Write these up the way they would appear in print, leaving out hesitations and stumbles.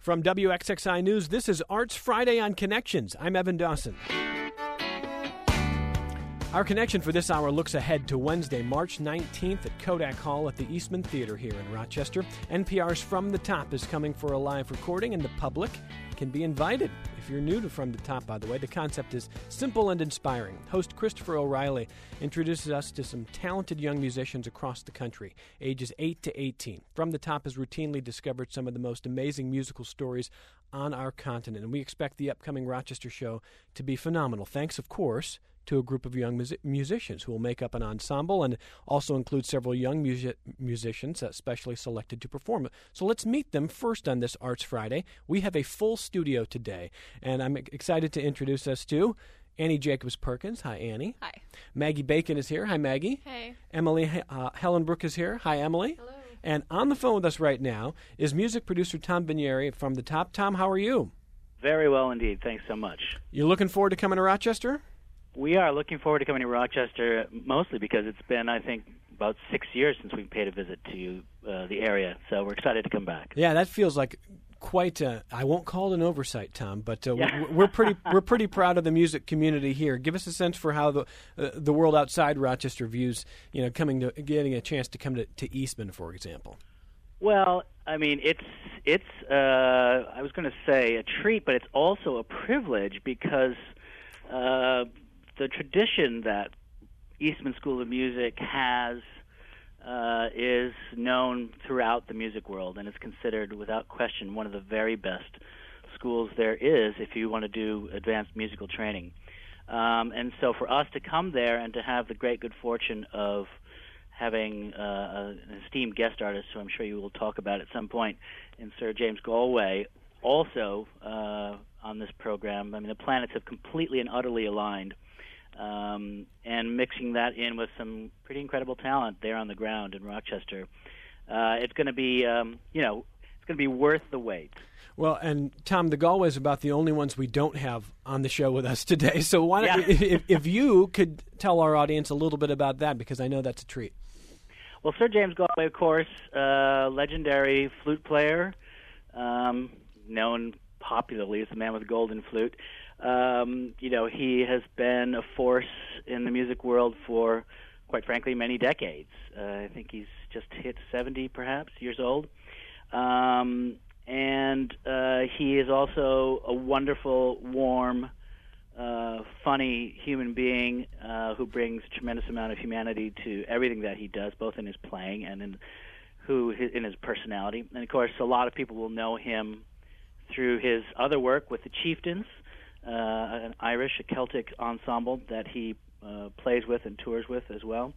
From WXXI News, this is Arts Friday on Connections. I'm Evan Dawson. Our connection for this hour looks ahead to Wednesday, March 19th at Kodak Hall at the Eastman Theater here in Rochester. NPR's From the Top is coming for a live recording, and the public can be invited. If you're new to From the Top, by the way, the concept is simple and inspiring. Host Christopher O'Reilly introduces us to some talented young musicians across the country, ages 8 to 18. From the Top has routinely discovered some of the most amazing musical stories on our continent, and we expect the upcoming Rochester show to be phenomenal, thanks, of course, to a group of young musicians who will make up an ensemble and also include several young musicians specially selected to perform. So let's meet them first on this Arts Friday. We have a full studio today, and I'm excited to introduce us to Annie Jacobs-Perkins. Hi, Annie. Hi. Maggie Bacon is here. Hi, Maggie. Hey. Emily Hellenbrook is here. Hi, Emily. Hello. And on the phone with us right now is music producer Tom Vinieri from The Top. Tom, how are you? Very well indeed. Thanks so much. You looking forward to coming to Rochester? We are looking forward to coming to Rochester, mostly because it's been, I think, about 6 years since we paid a visit to the area. So we're excited to come back. Yeah, that feels like quite I won't call it an oversight, Tom, but we're pretty proud of the music community here. Give us a sense for how the world outside Rochester views, getting a chance to come to Eastman, for example. Well, I mean, it's I was going to say a treat, but it's also a privilege because the tradition that Eastman School of Music has is known throughout the music world, and is considered, without question, one of the very best schools there is if you want to do advanced musical training. And so for us to come there and to have the great good fortune of having an esteemed guest artist, who I'm sure you will talk about at some point, in Sir James Galway, also on this program. I mean, the planets have completely and utterly aligned, and mixing that in with some pretty incredible talent there on the ground in Rochester, it's going to be, it's going to be worth the wait. Well, and Tom, the Galways are about the only ones we don't have on the show with us today. So why don't if you could tell our audience a little bit about that, because I know that's a treat. Well, Sir James Galway, of course, legendary flute player, known popularly as the man with the golden flute. He has been a force in the music world for, quite frankly, many decades. I think he's just hit 70, perhaps, years old. And he is also a wonderful, warm, funny human being who brings a tremendous amount of humanity to everything that he does, both in his playing and in his personality. And, of course, a lot of people will know him through his other work with the Chieftains, an Irish, a Celtic ensemble that he plays with and tours with as well.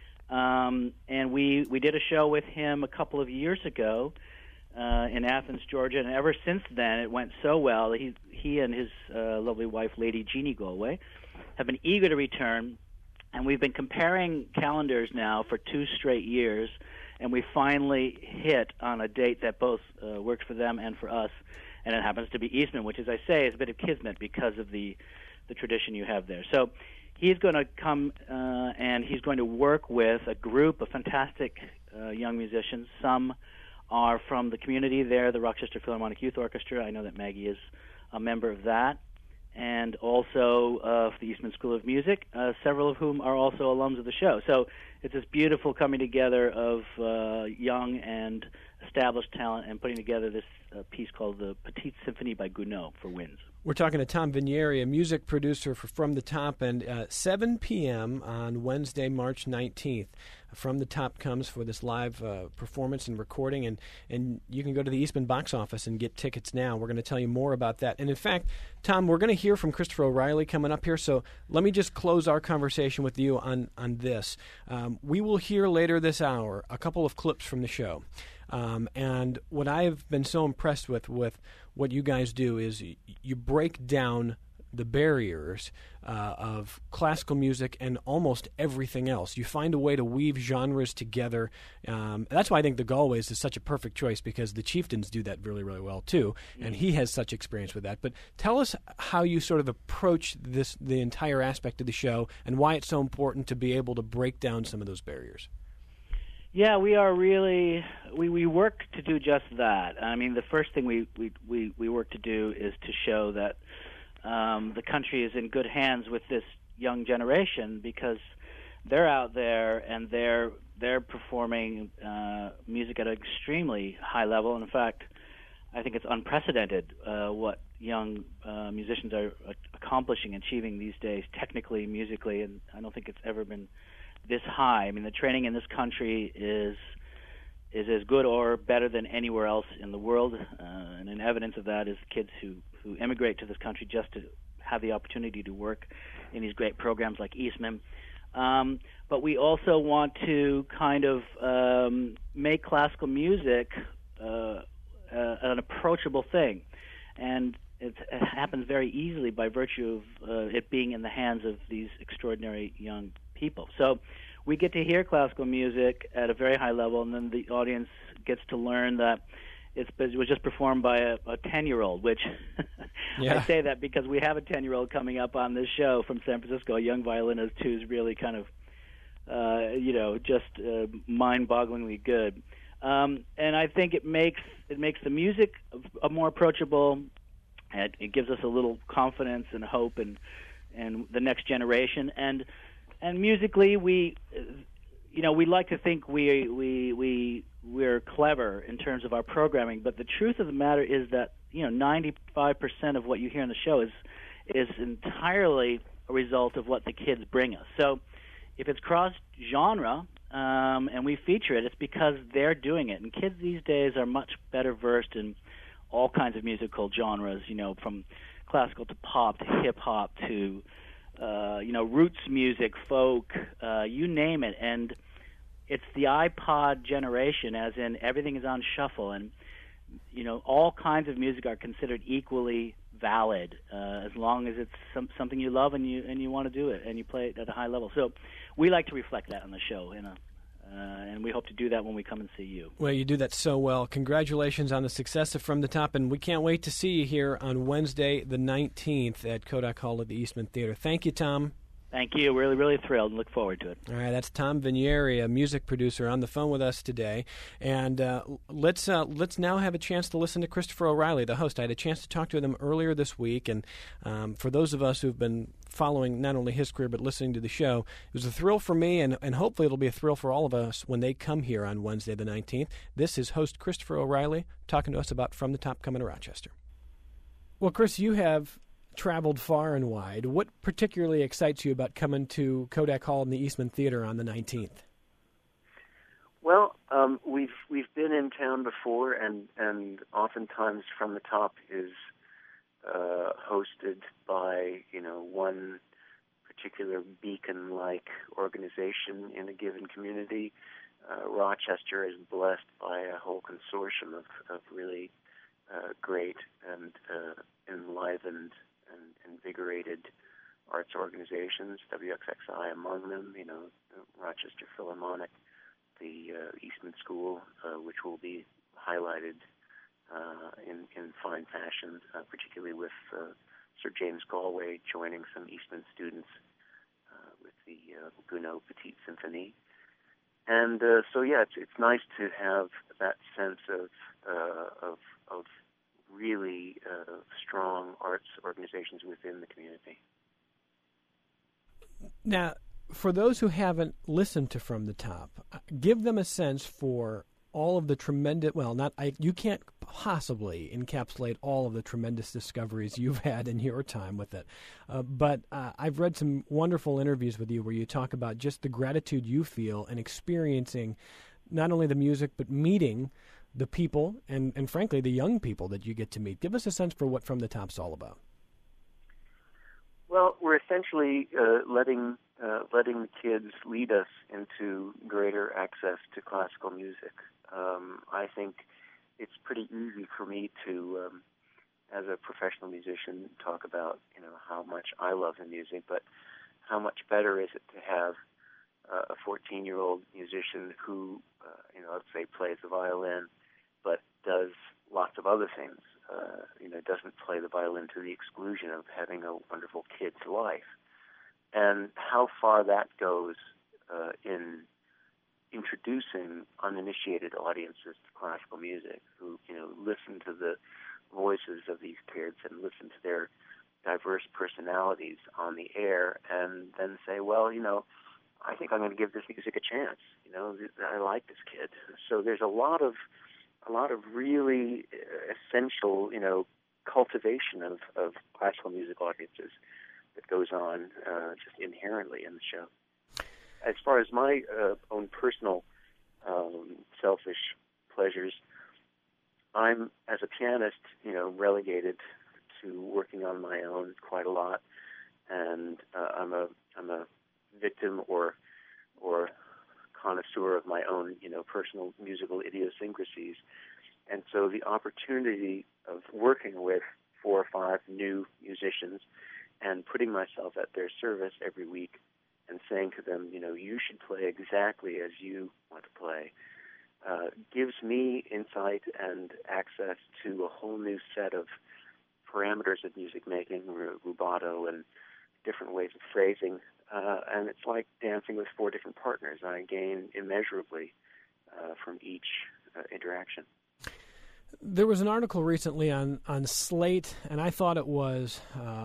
And we did a show with him a couple of years ago in Athens, Georgia, and ever since then it went so well that he and his lovely wife, Lady Jeannie Galway, have been eager to return, and we've been comparing calendars now for 2 straight years, and we finally hit on a date that both works for them and for us. And it happens to be Eastman, which, as I say, is a bit of kismet because of the tradition you have there. So he's going to come and he's going to work with a group of fantastic young musicians. Some are from the community there, the Rochester Philharmonic Youth Orchestra. I know that Maggie is a member of that. And also of the Eastman School of Music, several of whom are also alums of the show. So it's this beautiful coming together of young and established talent and putting together this piece called the Petite Symphony by Gounod for winds. We're talking to Tom Vinieri, a music producer for From the Top, and 7 p.m. on Wednesday, March 19th. From the Top comes for this live performance and recording, and you can go to the Eastman box office and get tickets now. We're going to tell you more about that. And in fact, Tom, we're going to hear from Christopher O'Reilly coming up here, so let me just close our conversation with you on this. We will hear later this hour a couple of clips from the show. And what I've been so impressed with what you guys do is you break down the barriers of classical music and almost everything else. You find a way to weave genres together. That's why I think the Galways is such a perfect choice, because the Chieftains do that really, really well too, and he has such experience with that. But tell us how you sort of approach the entire aspect of the show, and why it's so important to be able to break down some of those barriers. Yeah, we are really we work to do just that. I mean, the first thing we work to do is to show that the country is in good hands with this young generation, because they're out there and they're performing music at an extremely high level. And in fact, I think it's unprecedented what young musicians are accomplishing, achieving these days, technically, musically, and I don't think it's ever been this high. I mean, the training in this country is as good or better than anywhere else in the world, and an evidence of that is kids who immigrate to this country just to have the opportunity to work in these great programs like Eastman. But we also want to kind of make classical music an approachable thing, and it happens very easily by virtue of it being in the hands of these extraordinary young people. So we get to hear classical music at a very high level, and then the audience gets to learn that it was just performed by a 10-year-old, which yeah. I say that because we have a 10-year-old coming up on this show from San Francisco, a young violinist who's really kind of, just mind-bogglingly good. And I think it makes the music more approachable. It gives us a little confidence and hope and the next generation. And musically, we like to think we're clever in terms of our programming, but the truth of the matter is that 95% of what you hear on the show is entirely a result of what the kids bring us. So if it's cross-genre and we feature it, it's because they're doing it. And kids these days are much better versed in all kinds of musical genres, from classical to pop to hip-hop to roots music, folk, you name it. And it's the iPod generation, as in everything is on shuffle, and all kinds of music are considered equally valid as long as it's something you love and you want to do it and you play it at a high level. So we like to reflect that on the show, and we hope to do that when we come and see you. Well, you do that so well. Congratulations on the success of From the Top, and we can't wait to see you here on Wednesday the 19th at Kodak Hall at the Eastman Theater. Thank you, Tom. Thank you. Really, really thrilled and look forward to it. All right, that's Tom Vinieri, a music producer, on the phone with us today. And let's now have a chance to listen to Christopher O'Reilly, the host. I had a chance to talk to them earlier this week, and for those of us who've been following not only his career but listening to the show, it was a thrill for me, and hopefully it'll be a thrill for all of us when they come here on Wednesday the 19th. This is host Christopher O'Reilly talking to us about From the Top coming to Rochester. Well, Chris, you have traveled far and wide. What particularly excites you about coming to Kodak Hall in the Eastman Theater on the 19th? Well, we've been in town before, and oftentimes From the Top is hosted by one particular beacon-like organization in a given community. Rochester is blessed by a whole consortium of really great and enlivened and invigorated arts organizations, WXXI among them, Rochester Philharmonic, the Eastman School, which will be highlighted in fine fashion, particularly with Sir James Galway joining some Eastman students with the Gounod Petite Symphony. And it's nice to have that sense of really strong arts organizations within the community. Now, for those who haven't listened to From the Top, give them a sense for all of the tremendous, you can't possibly encapsulate all of the tremendous discoveries you've had in your time with it. But I've read some wonderful interviews with you where you talk about just the gratitude you feel and experiencing not only the music, but meeting the people and frankly, the young people that you get to meet. Give us a sense for what From the Top's all about. Well, we're essentially letting the kids lead us into greater access to classical music. I think it's pretty easy for me to, as a professional musician, talk about how much I love the music, but how much better is it to have a 14-year-old musician who, let's say, plays the violin, but does lots of other things. Doesn't play the violin to the exclusion of having a wonderful kid's life, and how far that goes in introducing uninitiated audiences to classical music who, listen to the voices of these kids and listen to their diverse personalities on the air, and then say, well, I think I'm going to give this music a chance. I like this kid. So there's a lot of really essential, cultivation of classical music audiences that goes on just inherently in the show. As far as my own personal selfish pleasures, I'm, as a pianist, relegated to working on my own quite a lot, and I'm a victim or connoisseur of my own, personal musical idiosyncrasies, and so the opportunity of working with 4 or 5 new musicians and putting myself at their service every week and saying to them, you should play exactly as you want to play, gives me insight and access to a whole new set of parameters of music making, rubato and different ways of phrasing, and it's like dancing with 4 different partners. I gain immeasurably from each interaction. There was an article recently on Slate, and I thought it was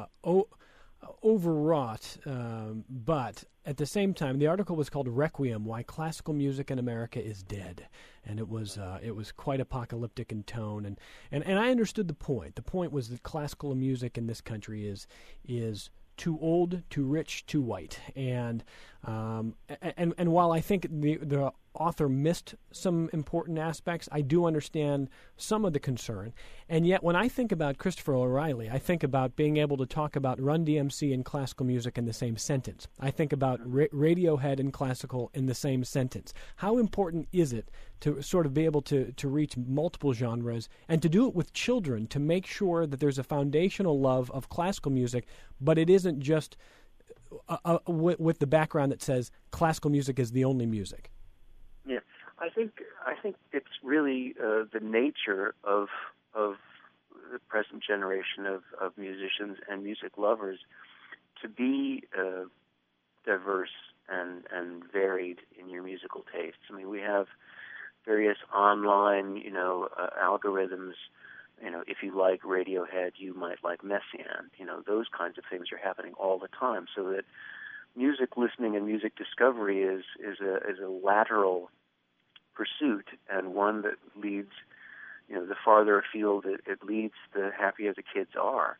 overwrought, but at the same time, the article was called "Requiem: Why Classical Music in America is Dead," and it was quite apocalyptic in tone, and I understood the point. The point was that classical music in this country is too old, too rich, too white, and while I think the author missed some important aspects, I do understand some of the concern. And yet, when I think about Christopher O'Reilly, I think about being able to talk about Run DMC and classical music in the same sentence. I think about Radiohead and classical in the same sentence. How important is it to sort of be able to reach multiple genres and to do it with children, to make sure that there's a foundational love of classical music, but it isn't just with the background that says classical music is the only music? Yeah, I think it's really the nature of the present generation of musicians and music lovers to be diverse and varied in your musical tastes. I mean, we have various online, algorithms. If you like Radiohead, you might like Messiaen. Those kinds of things are happening all the time, so that music listening and music discovery is a lateral pursuit, and one that leads, the farther afield it leads, the happier the kids are.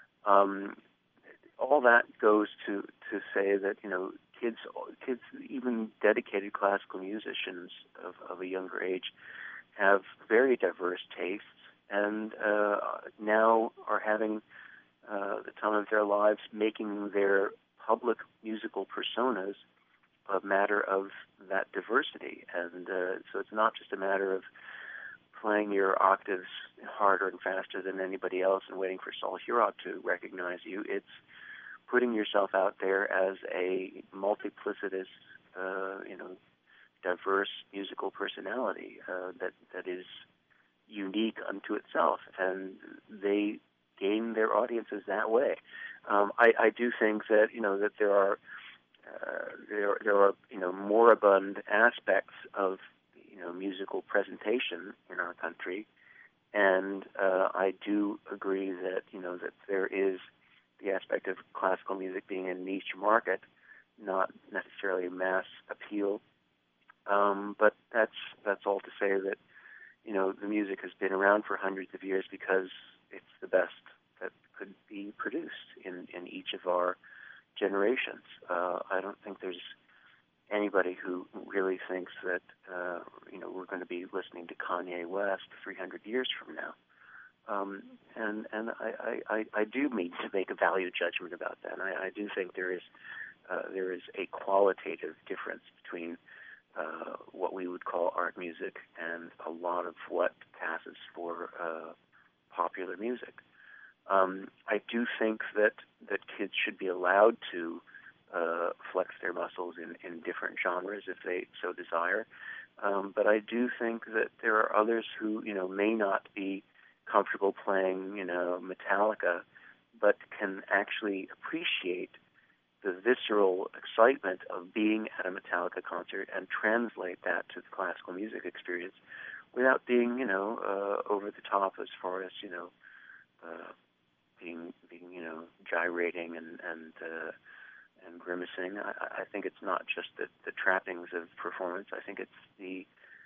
All that goes to say that kids, even dedicated classical musicians of a younger age, have very diverse tastes, and now are having the time of their lives making their public musical personas a matter of that diversity. And so it's not just a matter of playing your octaves harder and faster than anybody else and waiting for Saul Hurok to recognize you. It's putting yourself out there as a multiplicitous, diverse musical personality that is unique unto itself, and they gain their audiences that way. I do think that that there are moribund aspects of musical presentation in our country, and I do agree that that there is the aspect of classical music being a niche market, not necessarily mass appeal. But that's all to say that the music has been around for hundreds of years because it's the best that could be produced in each of our generations. I don't think there's anybody who really thinks that we're going to be listening to Kanye West 300 years from now. And I do mean to make a value judgment about that. And I do think there is a qualitative difference between what we would call art music and a lot of what passes for popular music. I do think that kids should be allowed to flex their muscles in different genres if they so desire. But I do think that there are others who, may not be comfortable playing, Metallica, but can actually appreciate the visceral excitement of being at a Metallica concert and translate that to the classical music experience without being, over the top as far as, being gyrating and grimacing. I think it's not just the trappings of performance. I think it's the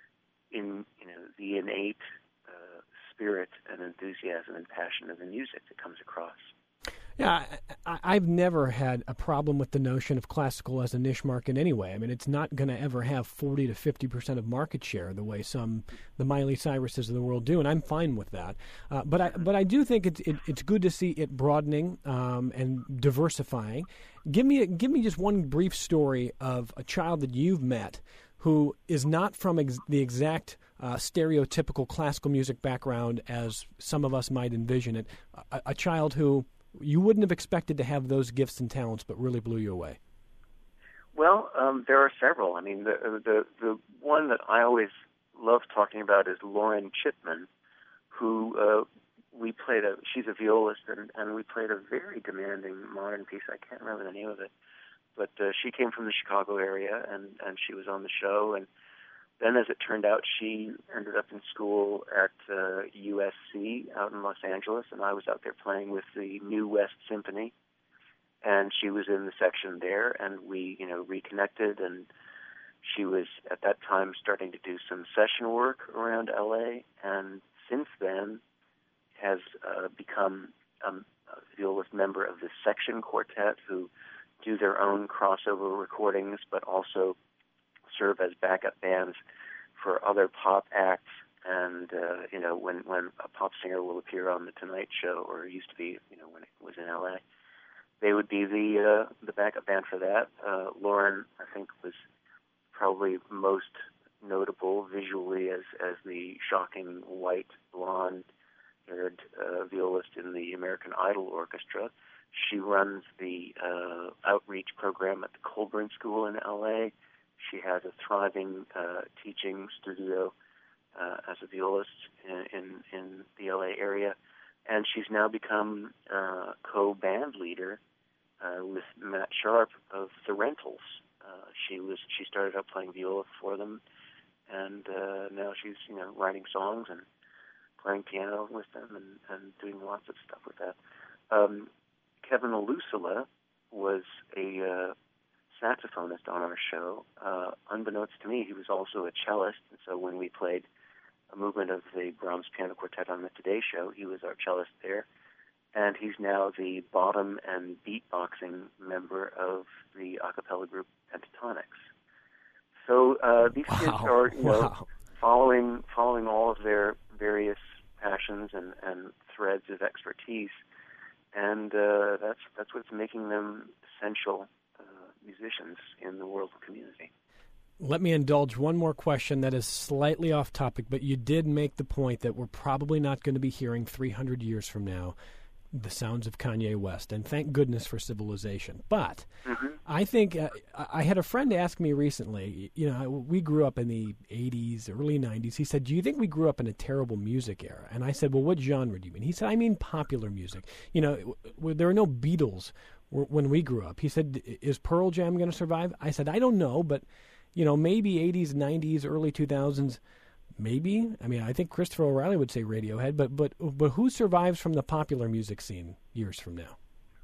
innate spirit and enthusiasm and passion of the music that comes across. Yeah, I've never had a problem with the notion of classical as a niche market anyway. I mean, it's not going to ever have 40 to 50% of market share the way the Miley Cyruses of the world do, and I'm fine with that. But I do think it's good to see it broadening and diversifying. Give me just one brief story of a child that you've met who is not from the exact stereotypical classical music background as some of us might envision it. A child who you wouldn't have expected to have those gifts and talents, but really blew you away. Well, there are several. I mean, the one that I always love talking about is Lauren Chipman, who she's a violist, and we played a very demanding modern piece. I can't remember the name of it, but she came from the Chicago area, and she was on the show. And then, as it turned out, she ended up in school at USC out in Los Angeles, and I was out there playing with the New West Symphony, and she was in the section there, and we, reconnected, and she was, at that time, starting to do some session work around L.A., and since then has become a violist member of the Section Quartet, who do their own crossover recordings, but also serve as backup bands for other pop acts. And when a pop singer will appear on the Tonight Show, or used to be, when it was in LA, they would be the backup band for that. Lauren, I think, was probably most notable visually as the shocking white blonde-haired violist in the American Idol Orchestra. She runs the outreach program at the Colburn School in LA. She has a thriving teaching studio as a violist in the LA area, and she's now become co-band leader with Matt Sharp of The Rentals. She started out playing viola for them, and now she's writing songs and playing piano with them and doing lots of stuff with that. Kevin Alusala was a saxophonist on our show. Unbeknownst to me, he was also a cellist, and so when we played a movement of the Brahms Piano Quartet on the Today Show, he was our cellist there, and he's now the bottom and beatboxing member of the a cappella group Pentatonics. So these kids are following all of their various passions and threads of expertise, and that's what's making them essential musicians in the world community. Let me indulge one more question that is slightly off topic, but you did make the point that we're probably not going to be hearing 300 years from now the sounds of Kanye West, and thank goodness for civilization. But I think I had a friend ask me recently, we grew up in the 80s, early 90s. He said, do you think we grew up in a terrible music era? And I said, well, what genre do you mean? He said, I mean popular music. There were no Beatles when we grew up. He said, is Pearl Jam going to survive? I said, I don't know, but maybe 80s, 90s, early 2000s, maybe. I mean, I think Christopher O'Reilly would say Radiohead, but who survives from the popular music scene years from now?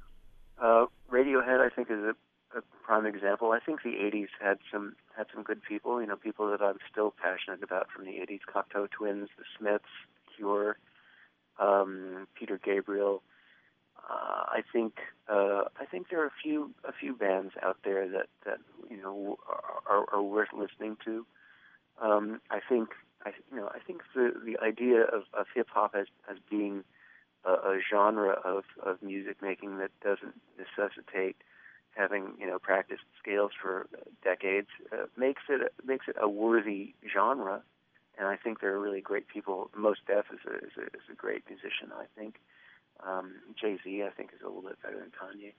Radiohead, I think, is a prime example. I think the 80s had some good people, people that I'm still passionate about from the 80s: Cocteau Twins, The Smiths, Cure, Peter Gabriel. I think there are a few bands out there that are worth listening to. I think the idea of hip hop as being a genre of music making that doesn't necessitate having practiced scales for decades makes it a worthy genre. And I think there are really great people. Mos Def is a great musician, I think. Jay-Z, I think, is a little bit better than Kanye.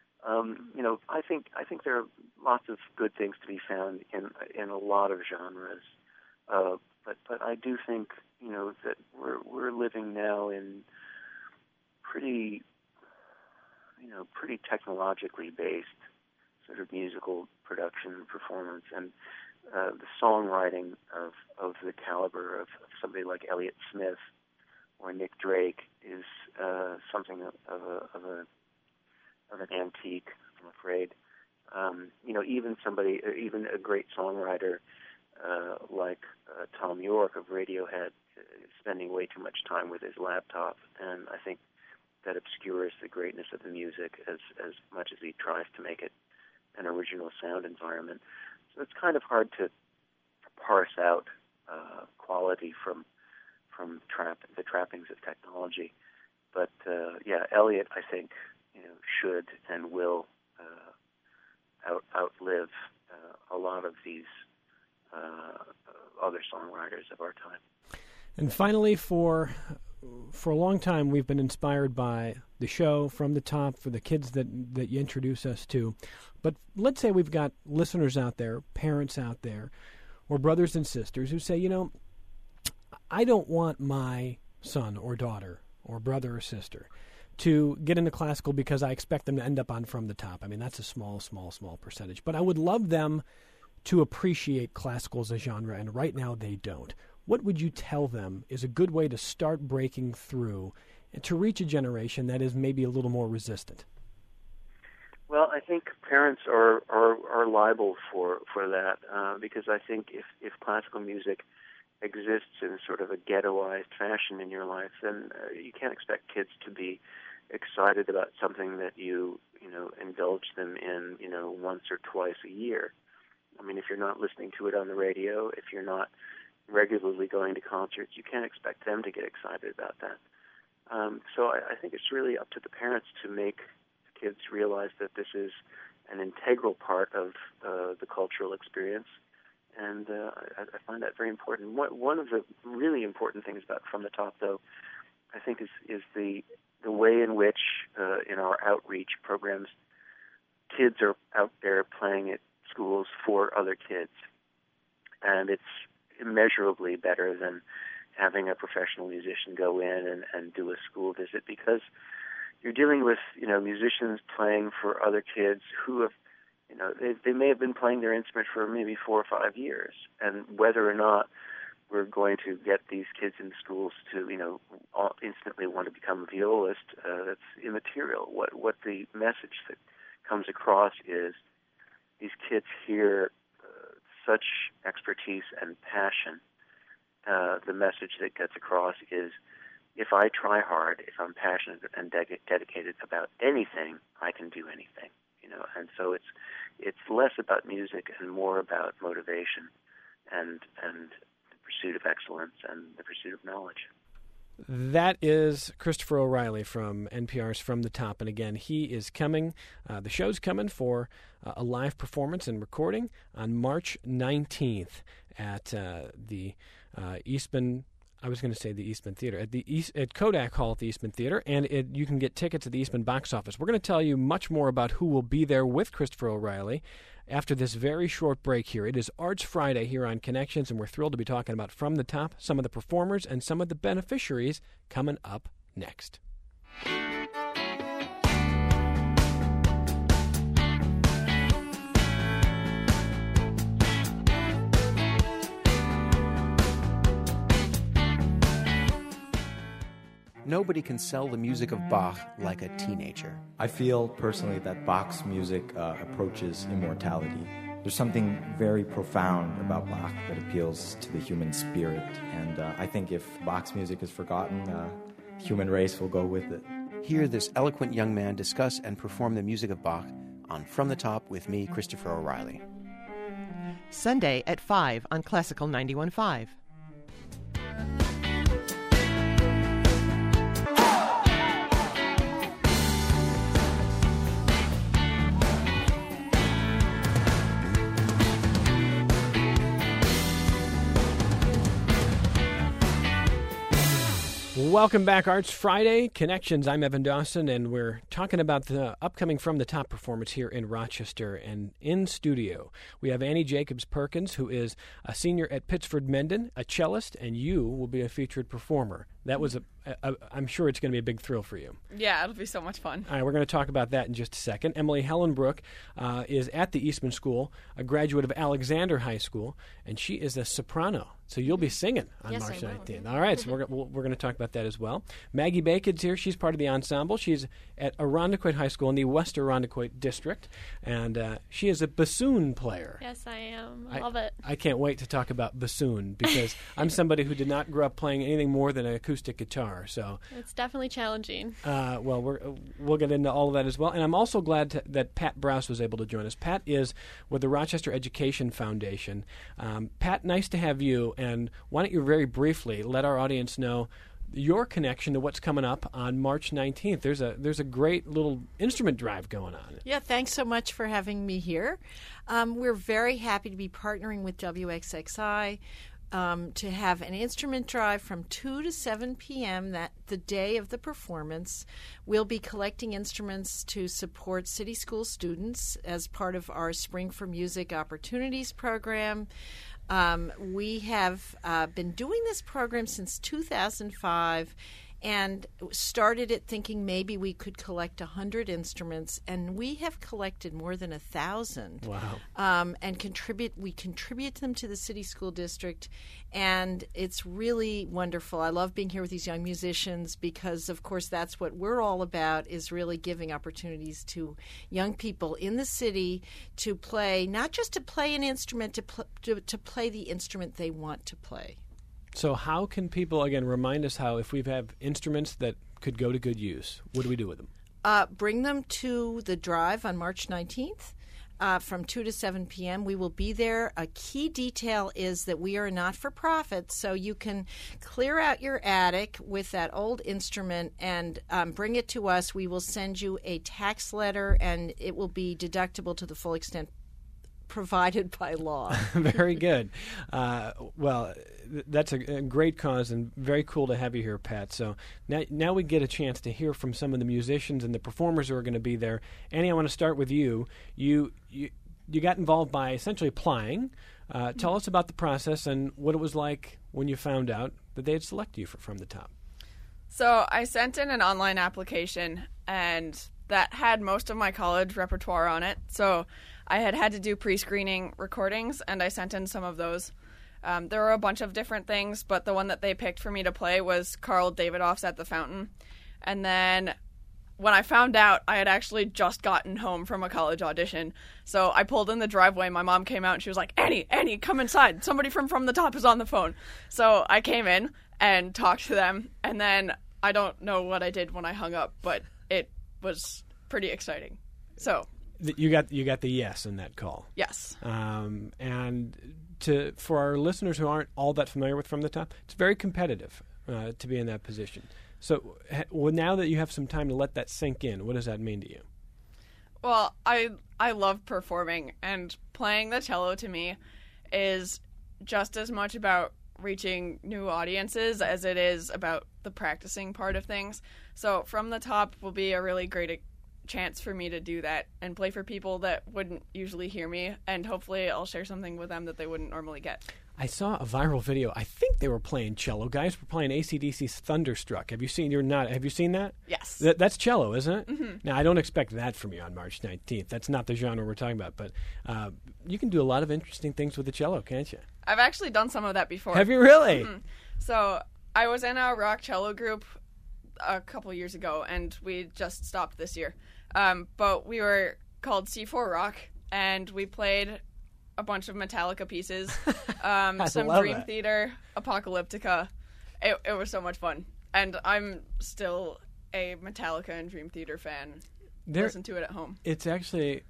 I think there are lots of good things to be found in a lot of genres. But I do think that we're living now in pretty technologically based sort of musical production and performance. And the songwriting of the caliber of somebody like Elliott Smith or Nick Drake is something of an antique, I'm afraid. Even a great songwriter like Tom York of Radiohead is spending way too much time with his laptop, and I think that obscures the greatness of the music as much as he tries to make it an original sound environment. So it's kind of hard to parse out quality from the trappings of technology. But Elliott, I think, should and will outlive a lot of these other songwriters of our time. And finally, for a long time, we've been inspired by the show From the Top, for the kids that you introduce us to. But let's say we've got listeners out there, parents out there, or brothers and sisters who say, I don't want my son or daughter or brother or sister to get into classical because I expect them to end up on From the Top. I mean, that's a small percentage. But I would love them to appreciate classical as a genre, and right now they don't. What would you tell them is a good way to start breaking through and to reach a generation that is maybe a little more resistant? Well, I think parents are liable for that because I think if classical music exists in sort of a ghettoized fashion in your life, then you can't expect kids to be excited about something that you indulge them in once or twice a year. I mean, if you're not listening to it on the radio, if you're not regularly going to concerts, you can't expect them to get excited about that. So I think it's really up to the parents to make the kids realize that this is an integral part of the cultural experience, and I find that very important. One of the really important things about From the Top, though, I think is the way in which in our outreach programs, kids are out there playing at schools for other kids, and it's immeasurably better than having a professional musician go in and do a school visit, because you're dealing with musicians playing for other kids who have they may have been playing their instrument for maybe 4 or 5 years, and whether or not we're going to get these kids in schools to instantly want to become a violist, that's immaterial. What the message that comes across is these kids hear such expertise and passion. The message that gets across is, if I try hard, if I'm passionate and dedicated about anything, I can do anything. And so it's less about music and more about motivation and the pursuit of excellence and the pursuit of knowledge. That is Christopher O'Reilly from NPR's From the Top. And again, he is coming, the show's coming for a live performance and recording on March 19th at the Eastman, I was going to say the Eastman Theater, at Kodak Hall at the Eastman Theater, and you can get tickets at the Eastman box office. We're going to tell you much more about who will be there with Christopher O'Reilly after this very short break here. It is Arts Friday here on Connections, and we're thrilled to be talking about From the Top, some of the performers and some of the beneficiaries coming up next. Nobody can sell the music of Bach like a teenager. I feel personally that Bach's music approaches immortality. There's something very profound about Bach that appeals to the human spirit, and I think if Bach's music is forgotten, the human race will go with it. Hear this eloquent young man discuss and perform the music of Bach on From the Top with me, Christopher O'Reilly. Sunday at 5 on Classical 91.5. Welcome back, Arts Friday Connections. I'm Evan Dawson, and we're talking about the upcoming From the Top performance here in Rochester. And in studio, we have Annie Jacobs-Perkins, who is a senior at Pittsford Mendon, a cellist, and you will be a featured performer. That was I'm sure it's going to be a big thrill for you. Yeah, it'll be so much fun. All right, we're going to talk about that in just a second. Emily Hellenbrook is at the Eastman School, a graduate of Alexander High School, and she is a soprano. So you'll be singing on March 19th. All right, so we're going to talk about that as well. Maggie Bacon's here. She's part of the ensemble. She's at Irondequoit High School in the West Irondequoit District, and she is a bassoon player. Yes, I am. I love it. I can't wait to talk about bassoon because I'm somebody who did not grow up playing anything more than an acoustic guitar. So it's definitely challenging. Well, we'll get into all of that as well. And I'm also glad that Pat Browse was able to join us. Pat is with the Rochester Education Foundation. Pat, nice to have you. And why don't you very briefly let our audience know your connection to what's coming up on March 19th. There's a great little instrument drive going on. Yeah, thanks so much for having me here. We're very happy to be partnering with WXXI to have an instrument drive from 2 to 7 p.m. that the day of the performance. We'll be collecting instruments to support city school students as part of our Spring for Music Opportunities program. We have been doing this program since 2005 and started it thinking maybe we could collect 100 instruments, and we have collected more than 1,000. Wow! And we contribute them to the city school district, and it's really wonderful. I love being here with these young musicians because, of course, that's what we're all about, is really giving opportunities to young people in the city to play, not just to play an instrument, to play the instrument they want to play. So how can people, again, remind us how, if we have instruments that could go to good use, what do we do with them? Bring them to the drive on March 19th from 2 to 7 p.m. We will be there. A key detail is that we are not-for-profit, so you can clear out your attic with that old instrument and bring it to us. We will send you a tax letter, and it will be deductible to the full extent provided by law. Very good. Well, that's a great cause and very cool to have you here, Pat. So now we get a chance to hear from some of the musicians and the performers who are going to be there. Annie, I want to start with you. You got involved by essentially applying. Tell us about the process and what it was like when you found out that they had selected you from the top. So I sent in an online application, and that had most of my college repertoire on it. So I had to do pre-screening recordings, and I sent in some of those. There were a bunch of different things, but the one that they picked for me to play was Carl Davidoff's At the Fountain. And then when I found out, I had actually just gotten home from a college audition. So I pulled in the driveway. My mom came out, and she was like, Annie, come inside. Somebody from the top is on the phone. So I came in and talked to them, and then I don't know what I did when I hung up, but it was pretty exciting. So you got the yes in that call. Yes. And for our listeners who aren't all that familiar with From the Top, it's very competitive to be in that position. So now that you have some time to let that sink in, what does that mean to you? Well, I love performing, and playing the cello to me is just as much about reaching new audiences as it is about the practicing part of things. So From the Top will be a really great chance for me to do that and play for people that wouldn't usually hear me, and hopefully I'll share something with them that they wouldn't normally get. I saw a viral video. I think they were playing cello. Guys were playing AC/DC's Thunderstruck. Have you seen that? Yes. That's cello, isn't it? Mm-hmm. Now, I don't expect that from you on March 19th. That's not the genre we're talking about, but you can do a lot of interesting things with the cello, can't you? I've actually done some of that before. Have you really? Mm-hmm. So I was in a rock cello group a couple years ago, and we just stopped this year. But we were called C4 Rock, and we played a bunch of Metallica pieces, some Dream Theater, Apocalyptica. It was so much fun, and I'm still a Metallica and Dream Theater fan. Listen to it at home. It's actually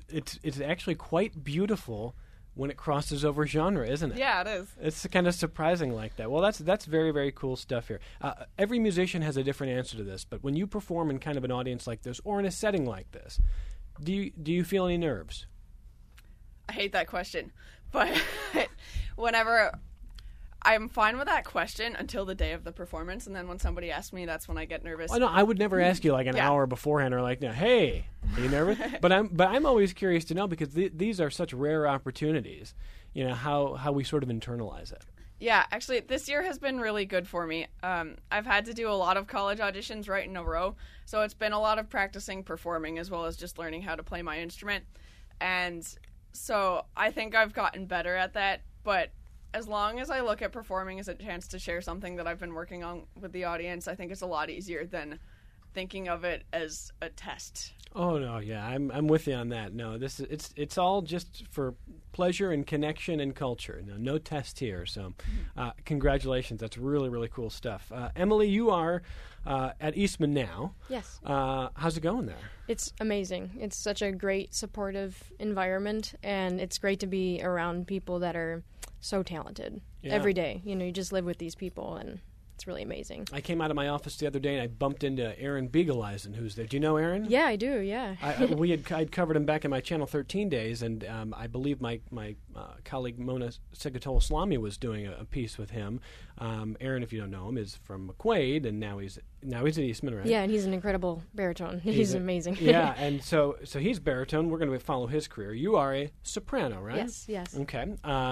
quite beautiful when it crosses over genre, isn't it? Yeah, it is. It's kind of surprising like that. Well, that's very, very cool stuff here. Every musician has a different answer to this, but when you perform in kind of an audience like this or in a setting like this, do you feel any nerves? I hate that question, but whenever I'm fine with that question until the day of the performance, and then when somebody asks me, that's when I get nervous. Oh, no, I would never ask you like an hour beforehand or like, hey, are you nervous? but I'm always curious to know because these are such rare opportunities. You know how we sort of internalize it. Yeah, actually, this year has been really good for me. I've had to do a lot of college auditions right in a row, so it's been a lot of practicing performing as well as just learning how to play my instrument. And so I think I've gotten better at that, but as long as I look at performing as a chance to share something that I've been working on with the audience, I think it's a lot easier than thinking of it as a test. Oh no, yeah, I'm with you on that. No, it's all just for pleasure and connection and culture. No test here. So, congratulations. That's really, really cool stuff. Emily, you are at Eastman now. Yes. How's it going there? It's amazing. It's such a great, supportive environment, and it's great to be around people that are so talented every day. You just live with these people, and it's really amazing. I came out of my office the other day and I bumped into Aaron Beagleisen, who's there. Do you know Aaron? Yeah, I do. Yeah. I'd covered him back in my Channel 13 days, and I believe my colleague Mona Segatola-Slami was doing a piece with him. Aaron, if you don't know him, is from McQuaid, and now he's at Eastman, right? Yeah, and he's an incredible baritone. He's amazing. Yeah, and so he's baritone. We're going to follow his career. You are a soprano, right? Yes. Okay.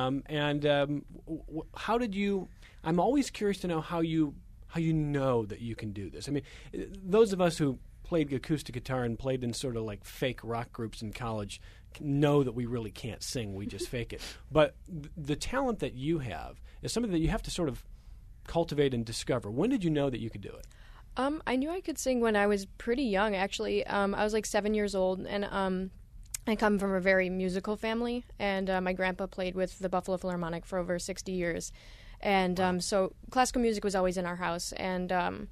How did you? I'm always curious to know how you know that you can do this. I mean, those of us who played acoustic guitar and played in sort of like fake rock groups in college know that we really can't sing. We just fake it. But the talent that you have is something that you have to sort of cultivate and discover. When did you know that you could do it? I knew I could sing when I was pretty young, actually. I was like 7 years old, and I come from a very musical family, and my grandpa played with the Buffalo Philharmonic for over 60 years. And so classical music was always in our house, and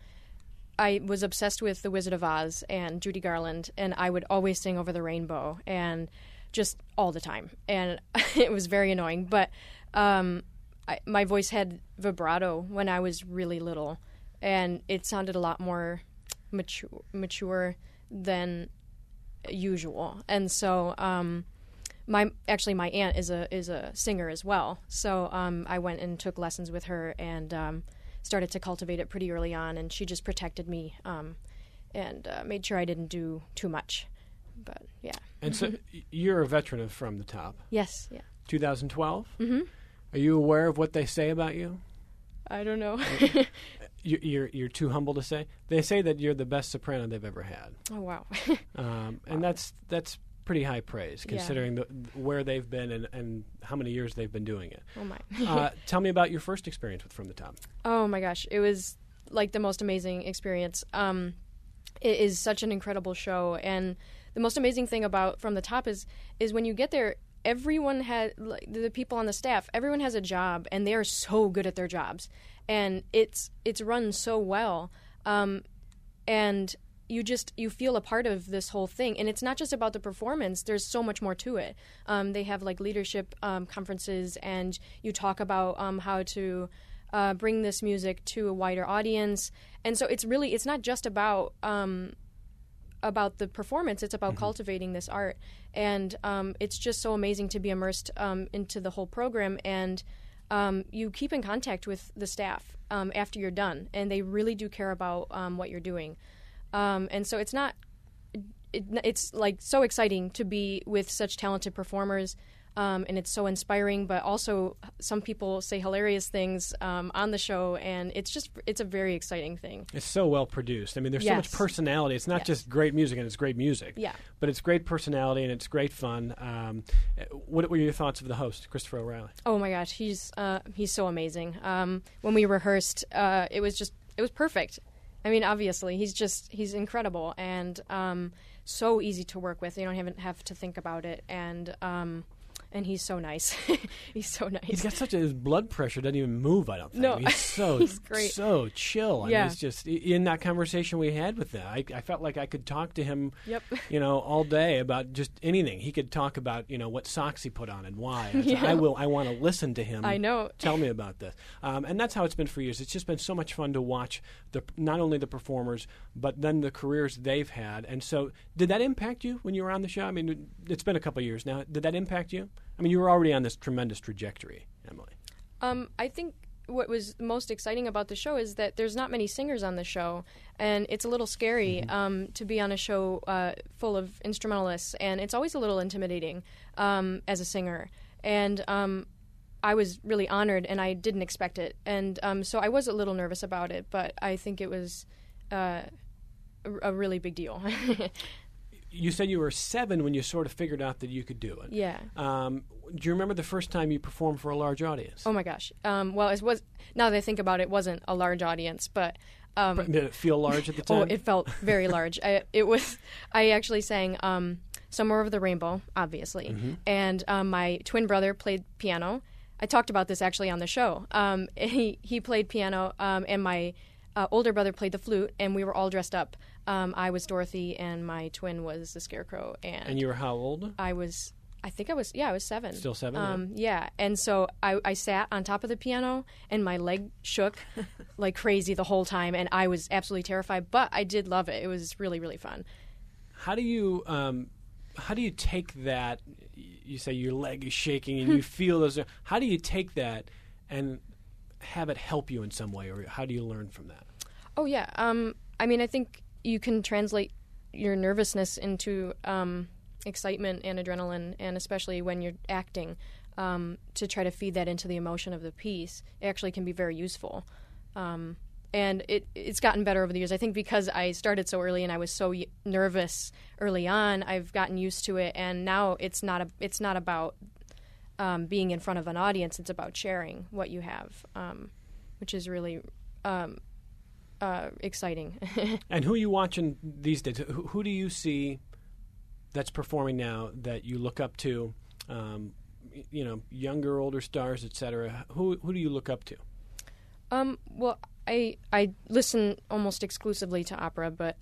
I was obsessed with The Wizard of Oz and Judy Garland, and I would always sing Over the Rainbow, and just all the time. And it was very annoying, but my voice had vibrato when I was really little, and it sounded a lot more mature than usual. And so my aunt is a singer as well, so I went and took lessons with her and started to cultivate it pretty early on, and she just protected me and made sure I didn't do too much. But yeah. And so you're a veteran of From the Top. Yes. Yeah. 2012. Mm-hmm. Are you aware of what they say about you? I don't know. You're too humble to say. They say that you're the best soprano they've ever had. Oh wow. And that's pretty high praise, considering where they've been and how many years they've been doing it. Oh my. Tell me about your first experience with From the Top. Oh my gosh, it was like the most amazing experience. It is such an incredible show, and the most amazing thing about From the Top is when you get there, everyone has, like, the people on the staff, everyone has a job, and they are so good at their jobs, and it's run so well, and you feel a part of this whole thing. And it's not just about the performance. There's so much more to it. They have like leadership conferences, and you talk about how to bring this music to a wider audience. And so it's not just about the performance. It's about cultivating this art. And it's just so amazing to be immersed into the whole program. And you keep in contact with the staff after you're done, and they really do care about what you're doing. And so it's like so exciting to be with such talented performers, and it's so inspiring, but also some people say hilarious things on the show, and it's a very exciting thing. It's so well produced. I mean, there's so much personality. It's not just great music, and it's great music. Yeah. But it's great personality, and it's great fun. What were your thoughts of the host, Christopher O'Reilly? Oh my gosh, he's so amazing. When we rehearsed, it was perfect. I mean, obviously, he's incredible and so easy to work with. You don't even have to think about it, and he's so nice. He's so nice. He's got his blood pressure doesn't even move, I don't think. No. He's great. So chill. I mean, it's just, in that conversation we had with him, I felt like I could talk to him, all day about just anything. He could talk about, what socks he put on and why. I want to listen to him. I know. Tell me about this. And that's how it's been for years. It's just been so much fun to watch not only the performers, but then the careers they've had. And so, did that impact you when you were on the show? I mean, it's been a couple of years now. Did that impact you? I mean, you were already on this tremendous trajectory, Emily. I think what was most exciting about the show is that there's not many singers on the show, and it's a little scary to be on a show full of instrumentalists, and it's always a little intimidating as a singer. And I was really honored, and I didn't expect it. And so I was a little nervous about it, but I think it was a really big deal. You said you were 7 when you sort of figured out that you could do it. Yeah. Do you remember the first time you performed for a large audience? Oh my gosh. Well, it was. Now that I think about it, it wasn't a large audience, but. Did it feel large at the time? Oh, it felt very large. I actually sang "Somewhere Over the Rainbow," obviously, and my twin brother played piano. I talked about this actually on the show. He played piano, and my older brother played the flute, and we were all dressed up. I was Dorothy, and my twin was the Scarecrow. And you were how old? I was 7. Still 7? Yeah. And so I sat on top of the piano, and my leg shook like crazy the whole time, and I was absolutely terrified, but I did love it. It was really, really fun. How do you take that? You say your leg is shaking, and you feel those. How do you take that and have it help you in some way, or how do you learn from that? Oh, yeah. I mean, I think you can translate your nervousness into excitement and adrenaline, and especially when you're acting, to try to feed that into the emotion of the piece. It actually can be very useful. And it's gotten better over the years. I think because I started so early and I was so nervous early on, I've gotten used to it, and now it's not about being in front of an audience. It's about sharing what you have, which is really exciting. And who are you watching these days? Who do you see that's performing now that you look up to? Younger, older stars, etc. Who do you look up to? Well, I listen almost exclusively to opera, but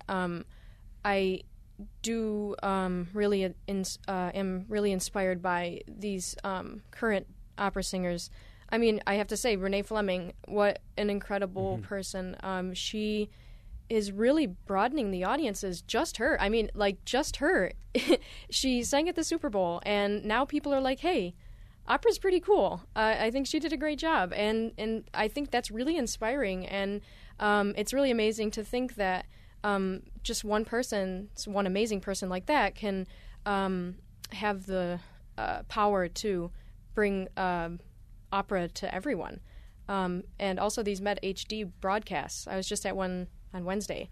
I do am really inspired by these current opera singers. I mean, I have to say, Renee Fleming, what an incredible person. She is really broadening the audiences. Just her. I mean, like, just her. She sang at the Super Bowl, and now people are like, hey, opera's pretty cool. I think she did a great job, and I think that's really inspiring, and it's really amazing to think that just one amazing person like that can have the power to bring opera to everyone. And also these Met HD broadcasts. I was just at one on Wednesday.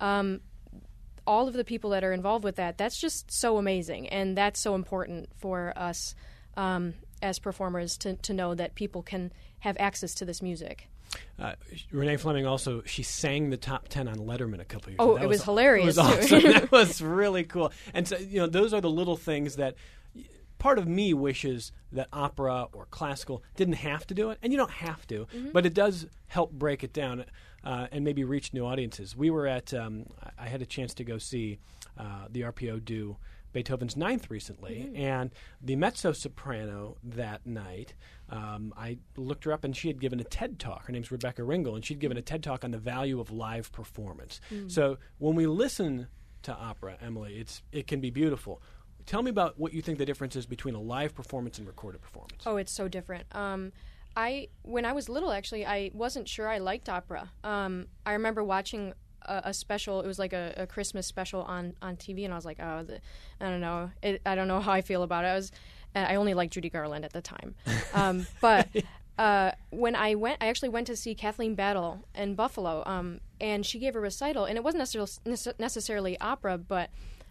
All of the people that are involved with that's just so amazing, and that's so important for us as performers to know that people can have access to this music. Renee Fleming also, she sang the top 10 on Letterman a couple years ago. Oh, it was hilarious. It was awesome. That was really cool. And so, those are the little things that part of me wishes that opera or classical didn't have to do it. And you don't have to, but it does help break it down and maybe reach new audiences. We were at, I had a chance to go see the RPO do Beethoven's Ninth recently, and the mezzo-soprano that night, I looked her up, and she had given a TED Talk. Her name's Rebecca Ringel, and she'd given a TED Talk on the value of live performance. So when we listen to opera, Emily, it can be beautiful. Tell me about what you think the difference is between a live performance and recorded performance. Oh, it's so different. When I was little, actually, I wasn't sure I liked opera. I remember watching a special. It was like a Christmas special on TV, and I was like, I don't know. I don't know how I feel about it. I only liked Judy Garland at the time. But when I actually went to see Kathleen Battle in Buffalo, and she gave a recital, and it wasn't necessarily opera, but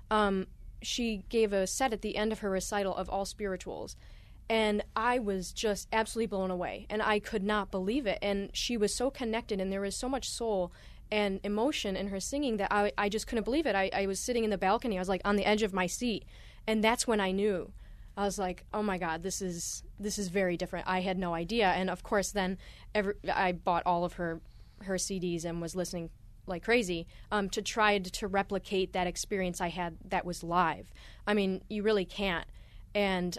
she gave a set at the end of her recital of all spirituals. And I was just absolutely blown away, and I could not believe it. And she was so connected, and there was so much soul and emotion in her singing that I just couldn't believe it. I was sitting in the balcony. I was like on the edge of my seat, and that's when I knew. I was like, oh my God, this is very different. I had no idea. And of course then I bought all of her CDs and was listening like crazy to try to replicate that experience I had that was live. I mean, you really can't. And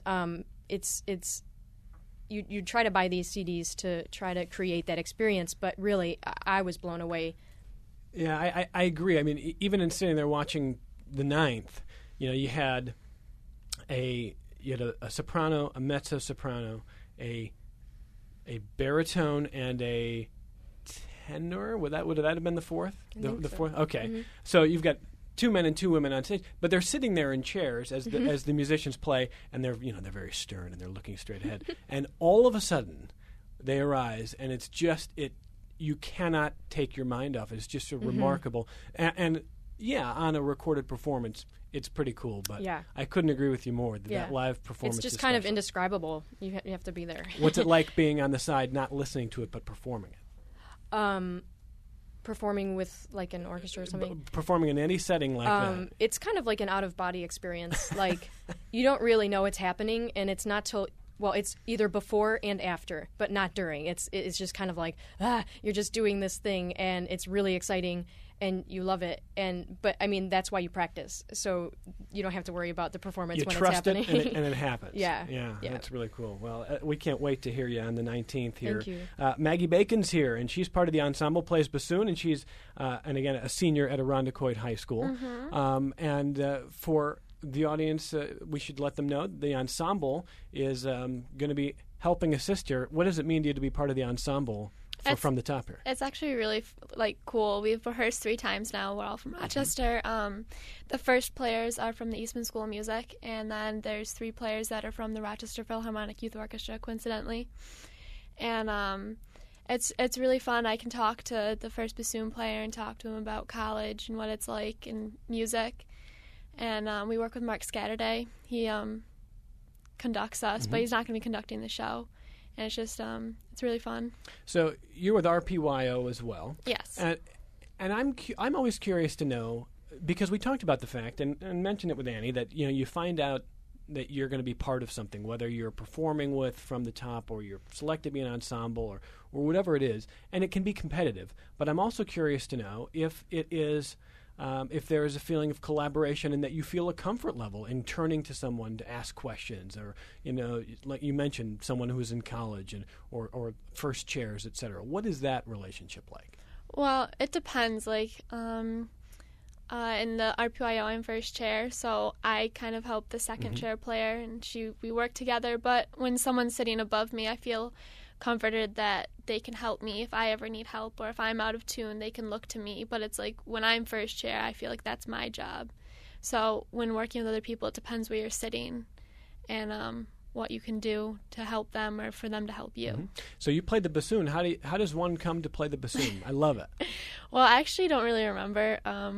you try to buy these CDs to try to create that experience, but really I was blown away. Yeah, I agree. I mean, even in sitting there watching the Ninth, you had a soprano, a mezzo-soprano, a baritone, and a tenor. Would that have been the fourth? The fourth? Okay. So you've got two men and two women on stage, but they're sitting there in chairs as the musicians play, and they're very stern and they're looking straight ahead. And all of a sudden, they arise, and it's just you cannot take your mind off it. It's just so remarkable. And on a recorded performance, it's pretty cool. But I couldn't agree with you more. That live performance it's just is kind of special. indescribable. You have to be there. What's it like being on the side, not listening to it, but performing it? Performing with like an orchestra or something. Performing in any setting like that. It's kind of like an out-of-body experience. Like, you don't really know what's happening, and it's not till... Well, it's either before and after, but not during. It's just kind of like, you're just doing this thing, and it's really exciting, and you love it. But, I mean, that's why you practice. So you don't have to worry about the performance when it's happening. You trust it, and it happens. Yeah. That's really cool. Well, we can't wait to hear you on the 19th here. Thank you. Maggie Bacon's here, and she's part of the ensemble, plays bassoon, and she's, and again, a senior at Irondequoit High School. For the audience, we should let them know the ensemble is going to be helping assist you. What does it mean to you to be part of the ensemble From the Top here? It's actually really cool. We've rehearsed 3 times now. We're all from Rochester. The first players are from the Eastman School of Music, and then there's 3 players that are from the Rochester Philharmonic Youth Orchestra, coincidentally. And it's really fun. I can talk to the first bassoon player and talk to him about college and what it's like in music. And we work with Mark Scatterday. He conducts us, but he's not going to be conducting the show. And it's just, it's really fun. So you're with RPYO as well. Yes. And I'm always curious to know, because we talked about the fact, and mentioned it with Annie, that you find out that you're going to be part of something, whether you're performing with From the Top or you're selected to be an ensemble or whatever it is, and it can be competitive. But I'm also curious to know if it is... if there is a feeling of collaboration and that you feel a comfort level in turning to someone to ask questions, or like you mentioned, someone who is in college or first chairs, etc. What is that relationship like? Well, it depends. In the RPYO, I'm first chair, so I kind of help the second chair player, and we work together. But when someone's sitting above me, I feel comforted that they can help me if I ever need help, or if I'm out of tune, they can look to me. But it's like when I'm first chair, I feel like that's my job. So when working with other people, it depends where you're sitting and what you can do to help them or for them to help you. So you played the bassoon. How does one come to play the bassoon? I love it. Well, I actually don't really remember.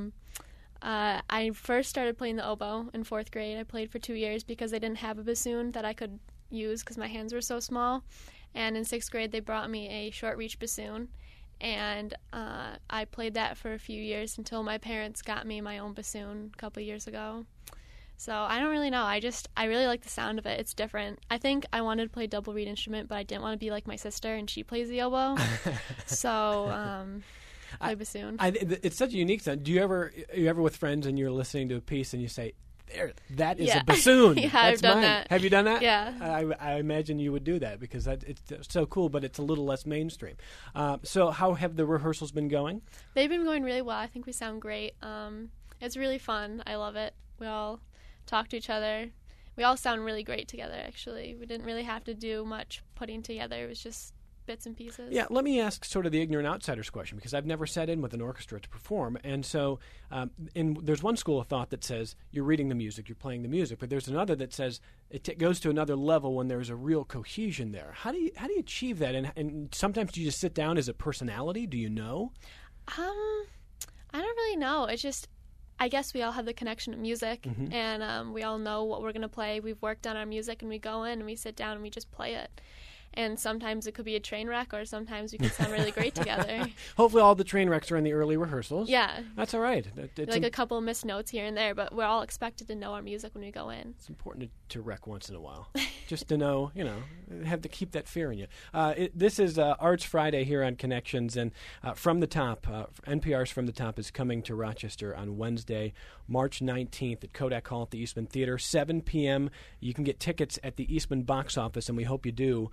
I first started playing the oboe in 4th grade. I played for 2 years because I didn't have a bassoon that I could use because my hands were so small. And in 6th grade, they brought me a short-reach bassoon, and I played that for a few years until my parents got me my own bassoon a couple years ago. So I don't really know. I really like the sound of it. It's different. I think I wanted to play double reed instrument, but I didn't want to be like my sister, and she plays the oboe. So play bassoon. It's such a unique sound. Do you ever with friends and you're listening to a piece and you say, that is a bassoon. Yeah, That's I've done mine. that. Have you done that? Yeah. I imagine you would do that because it's so cool, but it's a little less mainstream. So how have the rehearsals been going? They've been going really well. I think we sound great. It's really fun. I love it. We all talk to each other. We all sound really great together, actually. We didn't really have to do much putting together. It was just bits and pieces. Yeah, let me ask sort of the ignorant outsider's question, because I've never sat in with an orchestra to perform. And so there's one school of thought that says you're reading the music, you're playing the music, but there's another that says it goes to another level when there's a real cohesion there. How do you achieve that? And sometimes do you just sit down as a personality? Do you know? I don't really know. It's just, I guess we all have the connection to music, and we all know what we're going to play. We've worked on our music, and we go in, and we sit down, and we just play it. And sometimes it could be a train wreck, or sometimes we can sound really great together. Hopefully all the train wrecks are in the early rehearsals. Yeah. That's all right. It's a couple of missed notes here and there, but we're all expected to know our music when we go in. It's important to wreck once in a while, just to know, have to keep that fear in you. This is Arts Friday here on Connections, and From the Top, NPR's From the Top is coming to Rochester on Wednesday, March 19th at Kodak Hall at the Eastman Theater, 7 p.m. You can get tickets at the Eastman box office, and we hope you do.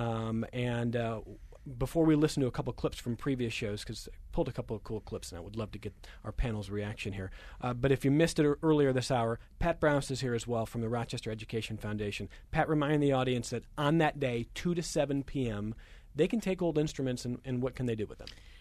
Before we listen to a couple clips from previous shows, because I pulled a couple of cool clips, and I would love to get our panel's reaction here. But if you missed it earlier this hour, Pat Brownst is here as well from the Rochester Education Foundation. Pat, remind the audience that on that day, 2 to 7 p.m., they can take old instruments, and what can they do with them?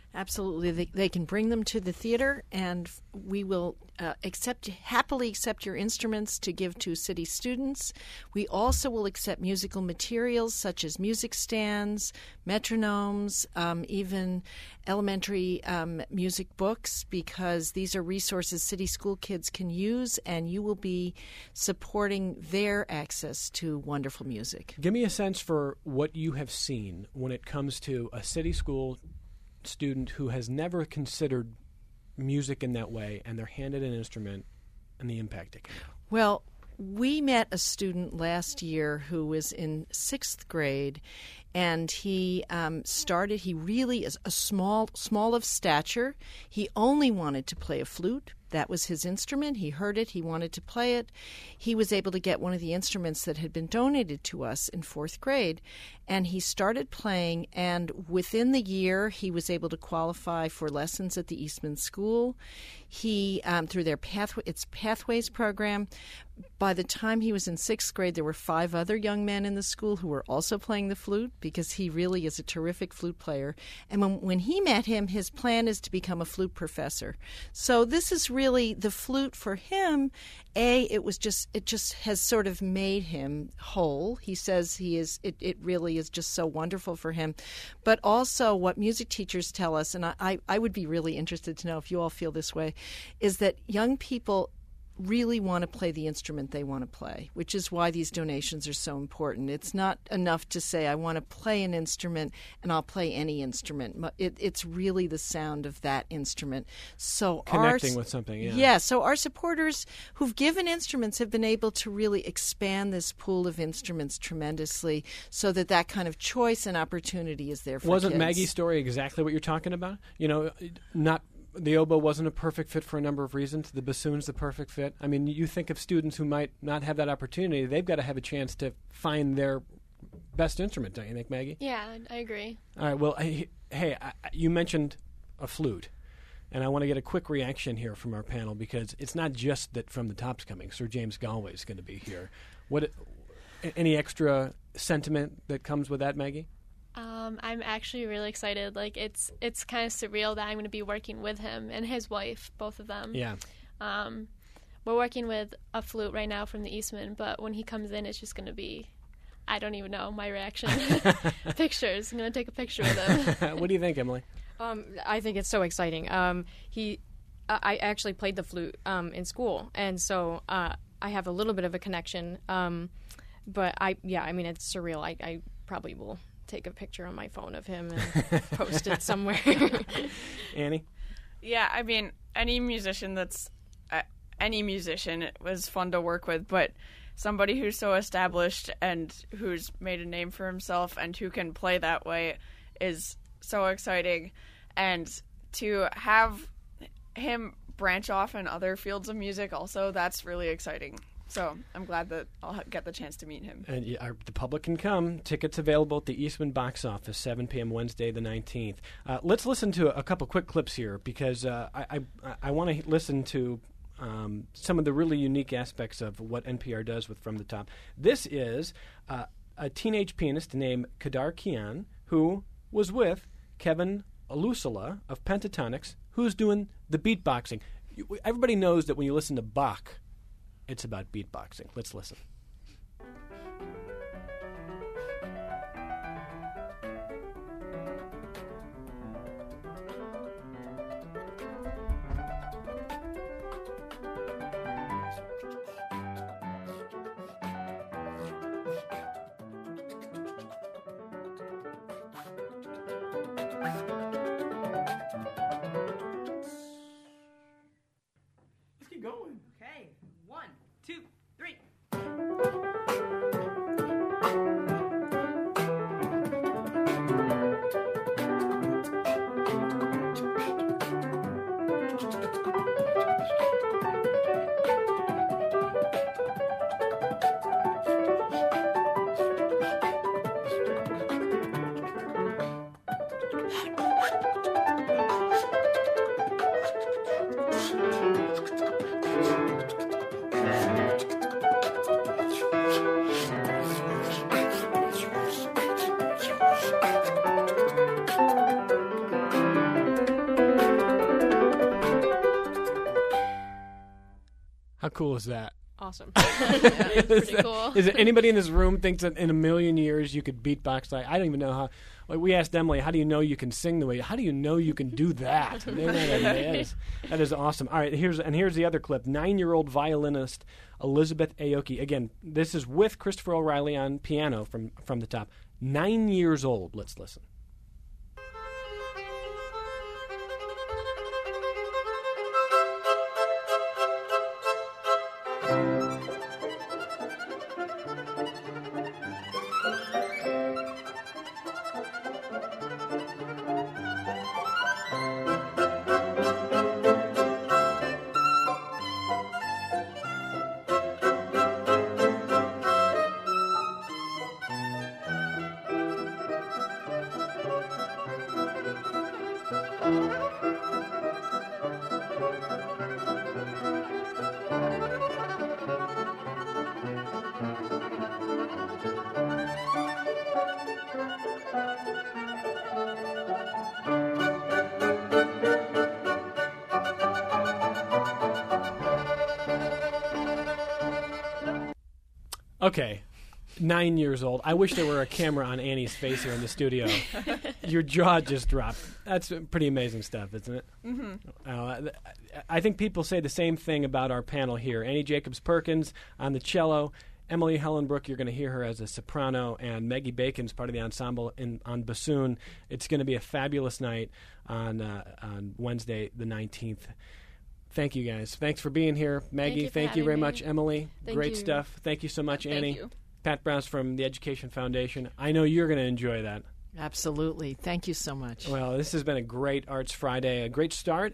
Absolutely. They can bring them to the theater, and we will happily accept your instruments to give to city students. We also will accept musical materials such as music stands, metronomes, even elementary music books, because these are resources city school kids can use, and you will be supporting their access to wonderful music. Give me a sense for what you have seen when it comes to a city school student who has never considered music in that way, and they're handed an instrument, and the impact it can have. Well, we met a student last year who was in 6th grade, and he really is small of stature. He only wanted to play a flute. That was his instrument. He heard it. He wanted to play it. He was able to get one of the instruments that had been donated to us in 4th grade, and he started playing, and within the year he was able to qualify for lessons at the Eastman School. He, through their Pathways program, by the time he was in 6th grade, there were 5 other young men in the school who were also playing the flute, because he really is a terrific flute player. And when he met him, his plan is to become a flute professor. So this is really the flute for him. It just has sort of made him whole. He says it really is just so wonderful for him. But also what music teachers tell us, and I would be really interested to know if you all feel this way, is that young people really want to play the instrument they want to play, which is why these donations are so important. It's not enough to say, I want to play an instrument and I'll play any instrument. It's really the sound of that instrument. So connecting with something, yeah. Yeah, so our supporters who've given instruments have been able to really expand this pool of instruments tremendously, so that kind of choice and opportunity is there for Wasn't kids. Maggie's story exactly what you're talking about? The oboe wasn't a perfect fit for a number of reasons. The bassoon's the perfect fit. I mean, you think of students who might not have that opportunity. They've got to have a chance to find their best instrument, don't you think, Maggie? Yeah, I agree. All right, well, you mentioned a flute, and I want to get a quick reaction here from our panel, because it's not just that From the Top's coming. Sir James Galway is going to be here. Any extra sentiment that comes with that, Maggie? I'm actually really excited. Like, it's kind of surreal that I'm going to be working with him and his wife, both of them. Yeah. We're working with a flute right now from the Eastman, but when he comes in, it's just going to be, I don't even know, my reaction. Pictures. I'm going to take a picture with him. What do you think, Emily? I think it's so exciting. I actually played the flute in school, and so I have a little bit of a connection. But it's surreal. I probably will take a picture on my phone of him and post it somewhere. Annie? Yeah, I mean, any musician it was fun to work with, but somebody who's so established and who's made a name for himself and who can play that way is so exciting. And to have him branch off in other fields of music also, that's really exciting. So I'm glad that I'll get the chance to meet him. And the public can come. Tickets available at the Eastman box office, 7 p.m. Wednesday the 19th. Let's listen to a couple quick clips here, because I want to listen to some of the really unique aspects of what NPR does with From the Top. This is a teenage pianist named Kadar Kian, who was with Kevin Alusala of Pentatonics, who's doing the beatboxing. Everybody knows that when you listen to Bach, it's about beatboxing. Let's listen. Let's keep going. Okay. 1, 2, 3. How cool is that? Awesome. Yeah, pretty cool. Is it anybody in this room thinks that in a million years you could beatbox like I don't even know how. Like we asked Emily, how do you know you can sing the way? How do you know you can do that? That is awesome. All right, here's the other clip. 9-year-old violinist Elizabeth Aoki. Again, this is with Christopher O'Reilly on piano from the top. 9 years old. Let's listen. Okay, 9 years old. I wish there were a camera on Annie's face here in the studio. Your jaw just dropped. That's pretty amazing stuff, isn't it? Mm-hmm. I think people say the same thing about our panel here. Annie Jacobs-Perkins on the cello. Emily Hellenbrook, you're going to hear her as a soprano, and Maggie Bacon's part of the ensemble on bassoon. It's going to be a fabulous night on Wednesday the 19th. Thank you, guys. Thanks for being here. Maggie, thank you very much. Emily, great stuff. Thank you so much, Annie. Thank you. Pat Browse from the Education Foundation. I know you're going to enjoy that. Absolutely. Thank you so much. Well, this has been a great Arts Friday, a great start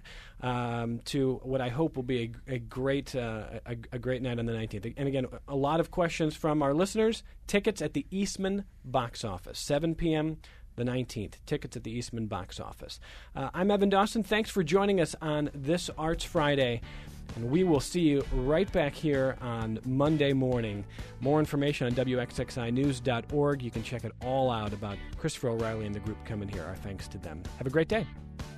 to what I hope will be a great night on the 19th. And again, a lot of questions from our listeners. Tickets at the Eastman box office, 7 p.m., the 19th. Tickets at the Eastman box office. I'm Evan Dawson. Thanks for joining us on this Arts Friday. And we will see you right back here on Monday morning. More information on WXXInews.org. You can check it all out about Christopher O'Reilly and the group coming here. Our thanks to them. Have a great day.